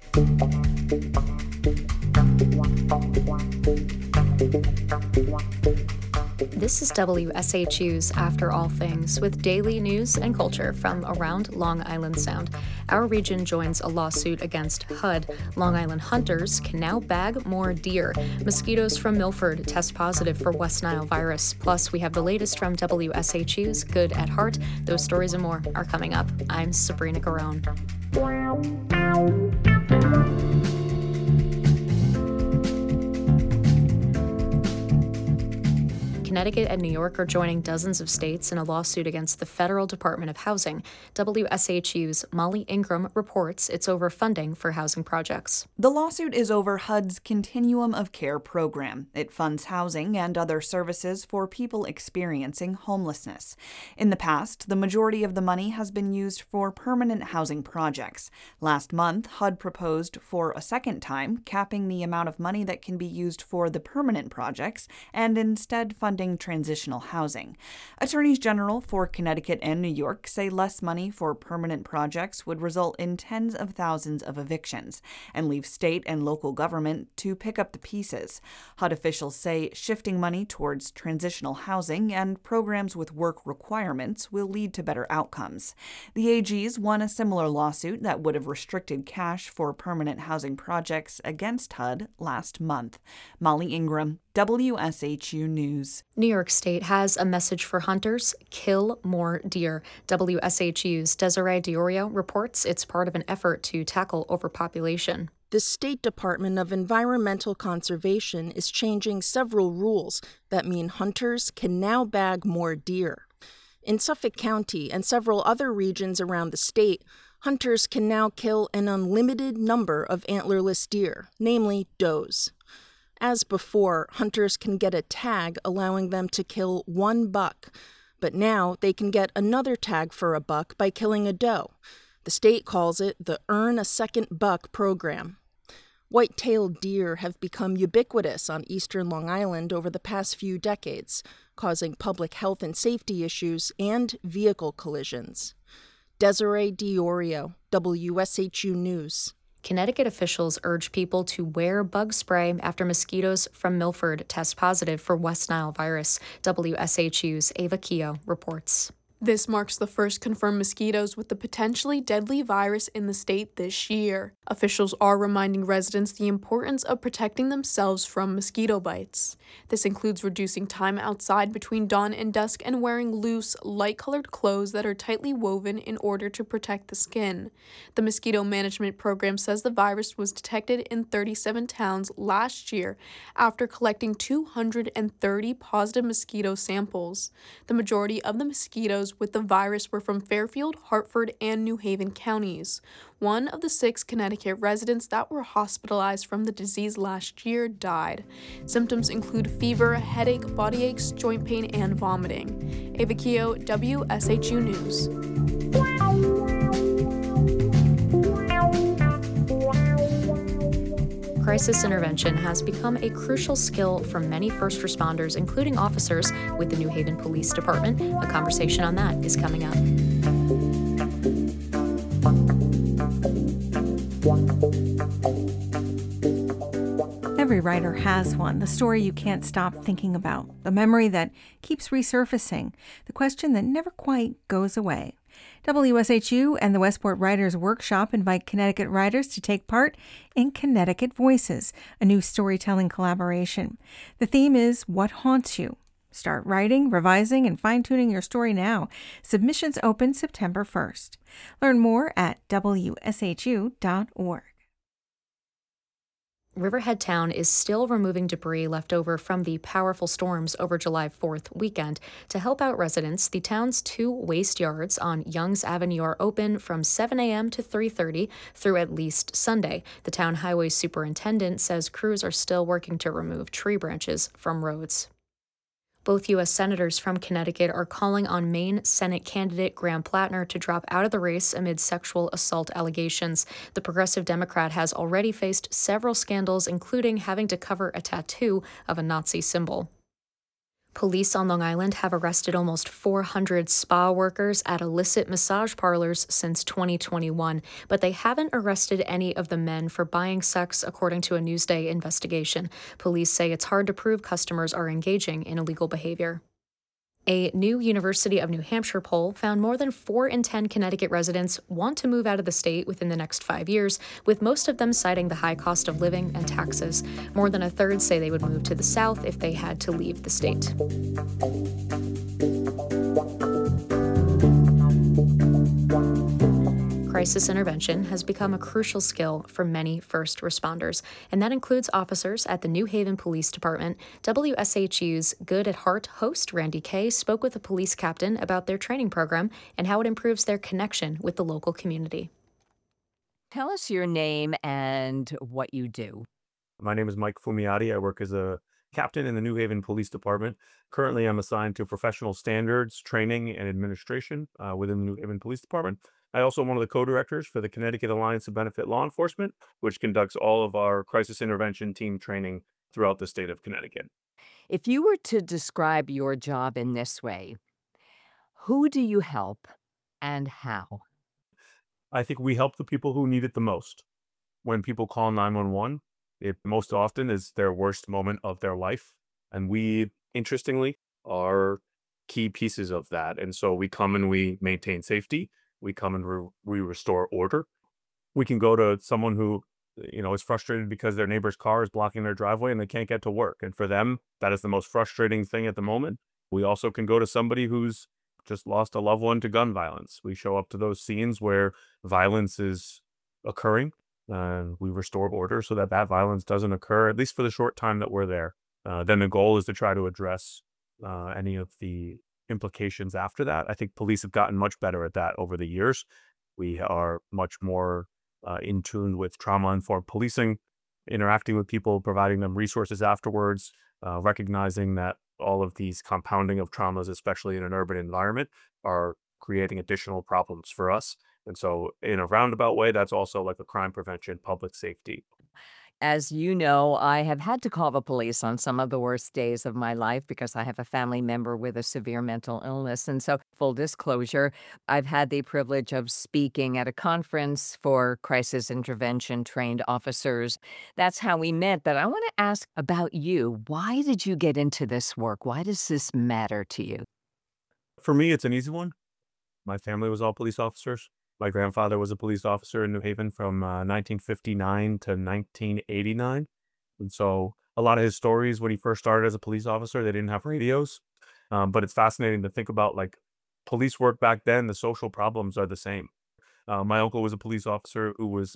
This is WSHU's After All Things, with daily news and culture from around Long Island Sound. Our region joins a lawsuit against HUD. Long Island hunters can now bag more deer. Mosquitoes from Milford test positive for West Nile virus. Plus, we have the latest from WSHU's Good at Heart. Those stories and more are coming up. I'm Sabrina Garone. Connecticut and New York are joining dozens of states in a lawsuit against the Federal Department of Housing. WSHU's Molly Ingram reports it's over funding for housing projects. The lawsuit is over HUD's Continuum of Care program. It funds housing and other services for people experiencing homelessness. In the past, the majority of the money has been used for permanent housing projects. Last month, HUD proposed for a second time, capping the amount of money that can be used for the permanent projects and instead funding transitional housing. Attorneys General for Connecticut and New York say less money for permanent projects would result in tens of thousands of evictions and leave state and local government to pick up the pieces. HUD officials say shifting money towards transitional housing and programs with work requirements will lead to better outcomes. The AGs won a similar lawsuit that would have restricted cash for permanent housing projects against HUD last month. Molly Ingram, WSHU News. New York State has a message for hunters: kill more deer. WSHU's Desiree Diorio reports it's part of an effort to tackle overpopulation. The State Department of Environmental Conservation is changing several rules that mean hunters can now bag more deer. In Suffolk County and several other regions around the state, hunters can now kill an unlimited number of antlerless deer, namely does. As before, hunters can get a tag allowing them to kill one buck, but now they can get another tag for a buck by killing a doe. The state calls it the Earn a Second Buck program. White-tailed deer have become ubiquitous on eastern Long Island over the past few decades, causing public health and safety issues and vehicle collisions. Desiree Diorio, WSHU News. Connecticut officials urge people to wear bug spray after mosquitoes from Milford test positive for West Nile virus. WSHU's Ava Keogh reports. This marks the first confirmed mosquitoes with the potentially deadly virus in the state this year. Officials are reminding residents the importance of protecting themselves from mosquito bites. This includes reducing time outside between dawn and dusk and wearing loose, light-colored clothes that are tightly woven in order to protect the skin. The Mosquito Management Program says the virus was detected in 37 towns last year after collecting 230 positive mosquito samples. The majority of the mosquitoes with the virus were from Fairfield, Hartford, and New Haven counties. One of the 6 Connecticut residents that were hospitalized from the disease last year died. Symptoms include fever, headache, body aches, joint pain, and vomiting. Ava Keogh, WSHU News. Crisis intervention has become a crucial skill for many first responders, including officers with the New Haven Police Department. A conversation on that is coming up. Every writer has one, the story you can't stop thinking about, the memory that keeps resurfacing, the question that never quite goes away. WSHU and the Westport Writers Workshop invite Connecticut writers to take part in Connecticut Voices, a new storytelling collaboration. The theme is What Haunts You? Start writing, revising, and fine-tuning your story now. Submissions open September 1st. Learn more at WSHU.org. Riverhead Town is still removing debris left over from the powerful storms over July 4th weekend. To help out residents, the town's 2 waste yards on Youngs Avenue are open from 7 a.m. to 3:30 through at least Sunday. The town highway superintendent says crews are still working to remove tree branches from roads. Both U.S. senators from Connecticut are calling on Maine Senate candidate Graham Plattner to drop out of the race amid sexual assault allegations. The progressive Democrat has already faced several scandals, including having to cover a tattoo of a Nazi symbol. Police on Long Island have arrested almost 400 spa workers at illicit massage parlors since 2021, but they haven't arrested any of the men for buying sex, according to a Newsday investigation. Police say it's hard to prove customers are engaging in illegal behavior. A new University of New Hampshire poll found more than 4 in 10 Connecticut residents want to move out of the state within the next 5 years, with most of them citing the high cost of living and taxes. More than a third say they would move to the South if they had to leave the state. Crisis intervention has become a crucial skill for many first responders, and that includes officers at the New Haven Police Department. WSHU's Good at Heart host, Randy Kay, spoke with a police captain about their training program and how it improves their connection with the local community. Tell us your name and what you do. My name is Mike Fumiati. I work as a captain in the New Haven Police Department. Currently, I'm assigned to professional standards, training, and administration within the New Haven Police Department. I also am one of the co-directors for the Connecticut Alliance to Benefit Law Enforcement, which conducts all of our crisis intervention team training throughout the state of Connecticut. If you were to describe your job in this way, who do you help and how? I think we help the people who need it the most. When people call 911, it most often is their worst moment of their life. And we, interestingly, are key pieces of that. And so we come and we maintain safety. We come and we restore order. We can go to someone who, is frustrated because their neighbor's car is blocking their driveway and they can't get to work. And for them, that is the most frustrating thing at the moment. We also can go to somebody who's just lost a loved one to gun violence. We show up to those scenes where violence is occurring, and we restore order so that that violence doesn't occur, at least for the short time that we're there. Then the goal is to try to address any of the implications after that. I think police have gotten much better at that over the years. We are much more in tune with trauma-informed policing, interacting with people, providing them resources afterwards, recognizing that all of these compounding of traumas, especially in an urban environment, are creating additional problems for us. And so in a roundabout way, that's also like a crime prevention, public safety. As you know, I have had to call the police on some of the worst days of my life because I have a family member with a severe mental illness. And so, full disclosure, I've had the privilege of speaking at a conference for crisis intervention trained officers. That's how we met. But I want to ask about you. Why did you get into this work? Why does this matter to you? For me, it's an easy one. My family was all police officers. My grandfather was a police officer in New Haven from 1959 to 1989. And so a lot of his stories when he first started as a police officer, they didn't have radios. But it's fascinating to think about like police work back then, the social problems are the same. My uncle was a police officer who was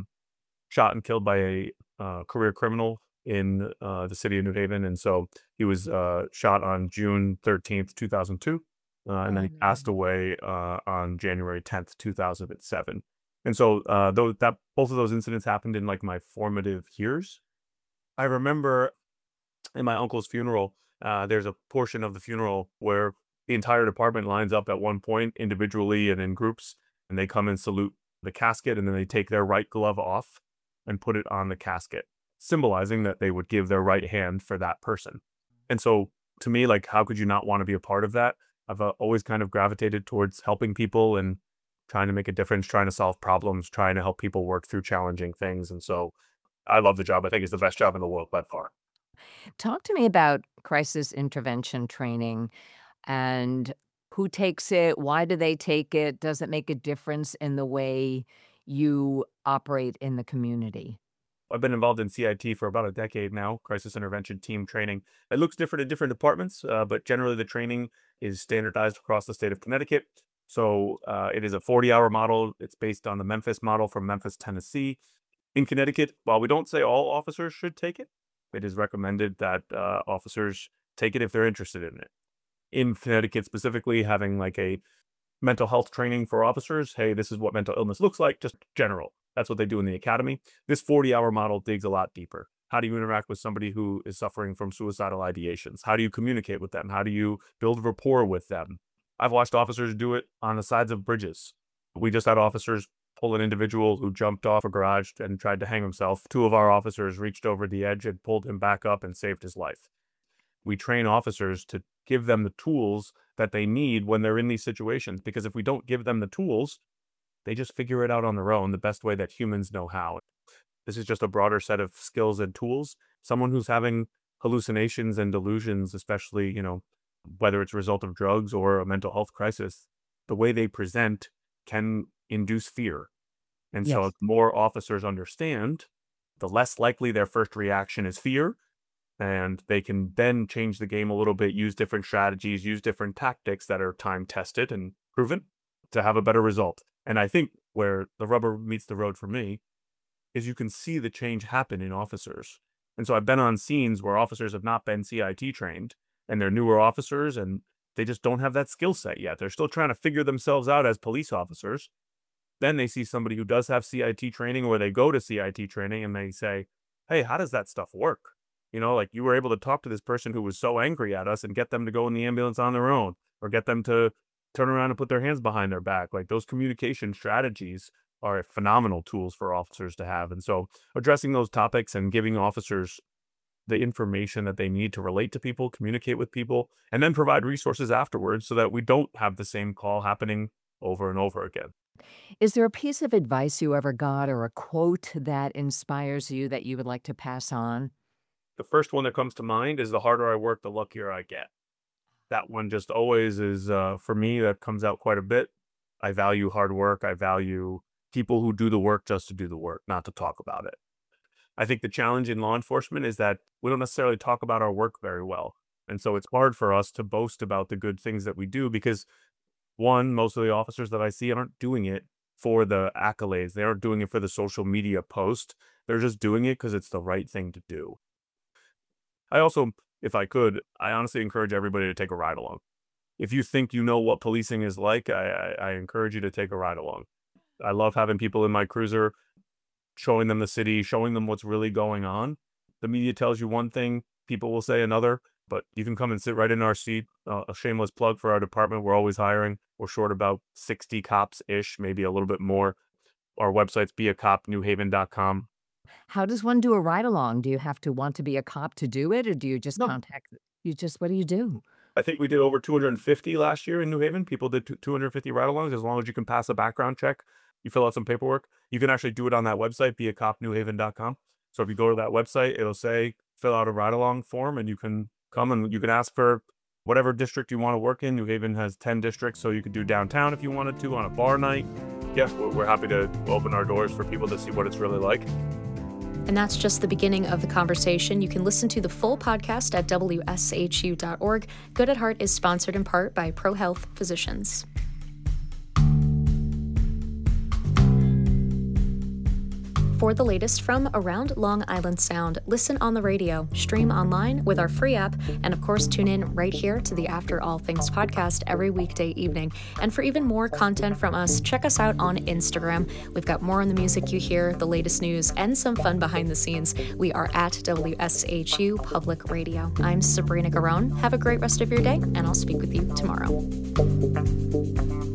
shot and killed by a career criminal in the city of New Haven. And so he was shot on June 13th, 2002. And then he passed away on January 10th, 2007. And so both of those incidents happened in like my formative years. I remember in my uncle's funeral, there's a portion of the funeral where the entire department lines up at one point individually and in groups, and they come and salute the casket, and then they take their right glove off and put it on the casket, symbolizing that they would give their right hand for that person. And so to me, like, how could you not want to be a part of that? I've always kind of gravitated towards helping people and trying to make a difference, trying to solve problems, trying to help people work through challenging things. And so I love the job. I think it's the best job in the world by far. Talk to me about crisis intervention training and who takes it, why do they take it? Does it make a difference in the way you operate in the community? I've been involved in CIT for about a decade now, crisis intervention team training. It looks different in different departments, but generally the training is standardized across the state of Connecticut. So it is a 40-hour model. It's based on the Memphis model from Memphis, Tennessee. In Connecticut, while we don't say all officers should take it, it is recommended that officers take it if they're interested in it. In Connecticut specifically, having like a mental health training for officers. Hey, this is what mental illness looks like, just general. That's what they do in the academy. This 40-hour model digs a lot deeper. How do you interact with somebody who is suffering from suicidal ideations? How do you communicate with them? How do you build rapport with them? I've watched officers do it on the sides of bridges. We just had officers pull an individual who jumped off a garage and tried to hang himself. Two of our officers reached over the edge and pulled him back up and saved his life. we train officers to give them the tools that they need when they're in these situations. Because if we don't give them the tools, they just figure it out on their own the best way that humans know how. This is just a broader set of skills and tools. Someone who's having hallucinations and delusions, especially, whether it's a result of drugs or a mental health crisis, the way they present can induce fear. And so Yes. if more officers understand, the less likely their first reaction is fear. And they can then change the game a little bit, use different strategies, use different tactics that are time tested and proven to have a better result. And I think where the rubber meets the road for me is you can see the change happen in officers. And so I've been on scenes where officers have not been CIT trained and they're newer officers and they just don't have that skill set yet. They're still trying to figure themselves out as police officers. Then they see somebody who does have CIT training, or they go to CIT training and they say, hey, how does that stuff work? Like you were able to talk to this person who was so angry at us and get them to go in the ambulance on their own, or get them to turn around and put their hands behind their back. Like those communication strategies are phenomenal tools for officers to have. And so addressing those topics and giving officers the information that they need to relate to people, communicate with people, and then provide resources afterwards so that we don't have the same call happening over and over again. Is there a piece of advice you ever got or a quote that inspires you that you would like to pass on? The first one that comes to mind is the harder I work, the luckier I get. That one just always is, for me, that comes out quite a bit. I value hard work. I value people who do the work just to do the work, not to talk about it. I think the challenge in law enforcement is that we don't necessarily talk about our work very well. And so it's hard for us to boast about the good things that we do because, one, most of the officers that I see aren't doing it for the accolades. They aren't doing it for the social media post. They're just doing it because it's the right thing to do. I also, if I could, I honestly encourage everybody to take a ride along. If you think you know what policing is like, I encourage you to take a ride along. I love having people in my cruiser, showing them the city, showing them what's really going on. The media tells you one thing, people will say another, but you can come and sit right in our seat. A shameless plug for our department. We're always hiring. We're short about 60 cops-ish, maybe a little bit more. Our website's beacopnewhaven.com. How does one do a ride along? Do you have to want to be a cop to do it, or do you just No. what do you do? I think we did over 250 last year in New Haven. People did 250 ride-alongs. As long as you can pass a background check, you fill out some paperwork. You can actually do it on that website, beacopnewhaven.com. So if you go to that website, it'll say fill out a ride-along form, and you can come and you can ask for whatever district you want to work in. New Haven has 10 districts, so you could do downtown if you wanted to on a bar night. Yeah, we're happy to open our doors for people to see what it's really like. And that's just the beginning of the conversation. You can listen to the full podcast at WSHU.org. Good at Heart is sponsored in part by ProHealth Physicians. For the latest from around Long Island Sound, listen on the radio, stream online with our free app, and of course tune in right here to the After All Things podcast every weekday evening. And for even more content from us, check us out on Instagram. We've got more on the music you hear, the latest news, and some fun behind the scenes. We are at WSHU Public Radio. I'm Sabrina Garone. Have a great rest of your day, and I'll speak with you tomorrow.